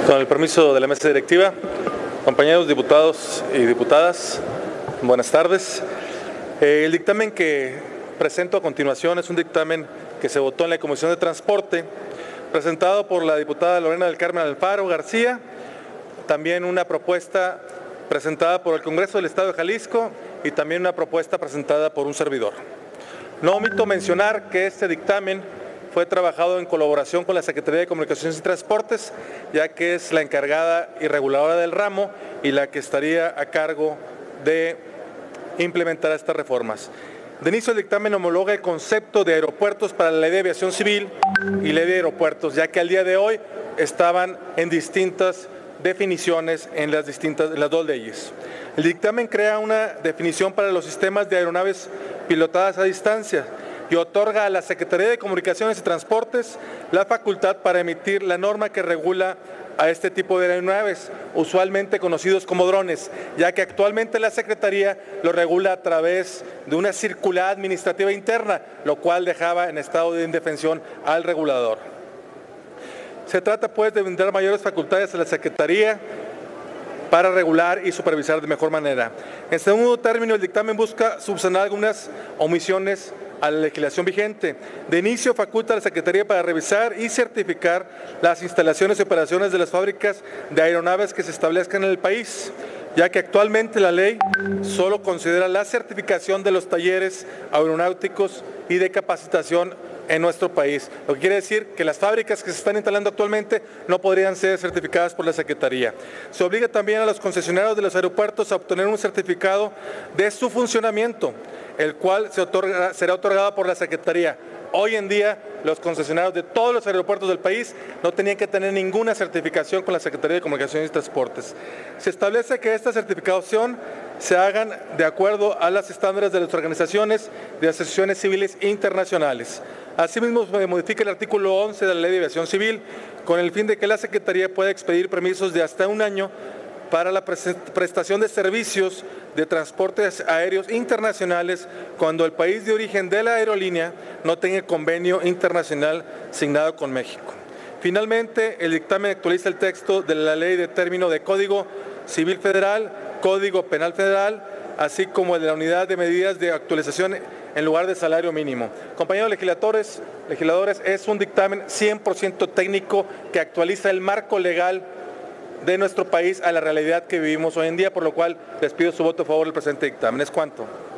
Con el permiso de la mesa directiva, compañeros diputados y diputadas, buenas tardes. El dictamen que presento a continuación es un dictamen que se votó en la Comisión de Transporte, presentado por la diputada Lorena del Carmen Alfaro García, también una propuesta presentada por el Congreso del Estado de Jalisco y también una propuesta presentada por un servidor. No omito mencionar que este dictamen fue trabajado en colaboración con la Secretaría de Comunicaciones y Transportes, ya que es la encargada y reguladora del ramo y la que estaría a cargo de implementar estas reformas. De inicio, el dictamen homologa el concepto de aeropuertos para la Ley de Aviación Civil y Ley de Aeropuertos, ya que al día de hoy estaban en distintas definiciones en las dos leyes. El dictamen crea una definición para los sistemas de aeronaves pilotadas a distancia y otorga a la Secretaría de Comunicaciones y Transportes la facultad para emitir la norma que regula a este tipo de aeronaves, usualmente conocidos como drones, ya que actualmente la Secretaría lo regula a través de una circular administrativa interna, lo cual dejaba en estado de indefensión al regulador. Se trata pues de brindar mayores facultades a la Secretaría para regular y supervisar de mejor manera. En segundo término, el dictamen busca subsanar algunas omisiones a la legislación vigente. De inicio, faculta a la Secretaría para revisar y certificar las instalaciones y operaciones de las fábricas de aeronaves que se establezcan en el país, ya que actualmente la ley solo considera la certificación de los talleres aeronáuticos y de capacitación en nuestro país, lo que quiere decir que las fábricas que se están instalando actualmente no podrían ser certificadas por la Secretaría. Se obliga también a los concesionarios de los aeropuertos a obtener un certificado de su funcionamiento, el cual será otorgado por la Secretaría. Hoy en día, los concesionarios de todos los aeropuertos del país no tenían que tener ninguna certificación con la Secretaría de Comunicaciones y Transportes. Se establece que esta certificación se hagan de acuerdo a los estándares de las organizaciones de asociaciones civiles internacionales. Asimismo, se modifica el artículo 11 de la Ley de Aviación Civil con el fin de que la Secretaría pueda expedir permisos de hasta un año para la prestación de servicios de transportes aéreos internacionales cuando el país de origen de la aerolínea no tenga convenio internacional signado con México. Finalmente, el dictamen actualiza el texto de la Ley de Término de Código Civil Federal, Código Penal Federal, así como el de la Unidad de Medidas de Actualización en lugar de salario mínimo. Compañeros legisladores, es un dictamen 100% técnico que actualiza el marco legal de nuestro país a la realidad que vivimos hoy en día, por lo cual les pido su voto a favor del presente dictamen. Es cuanto.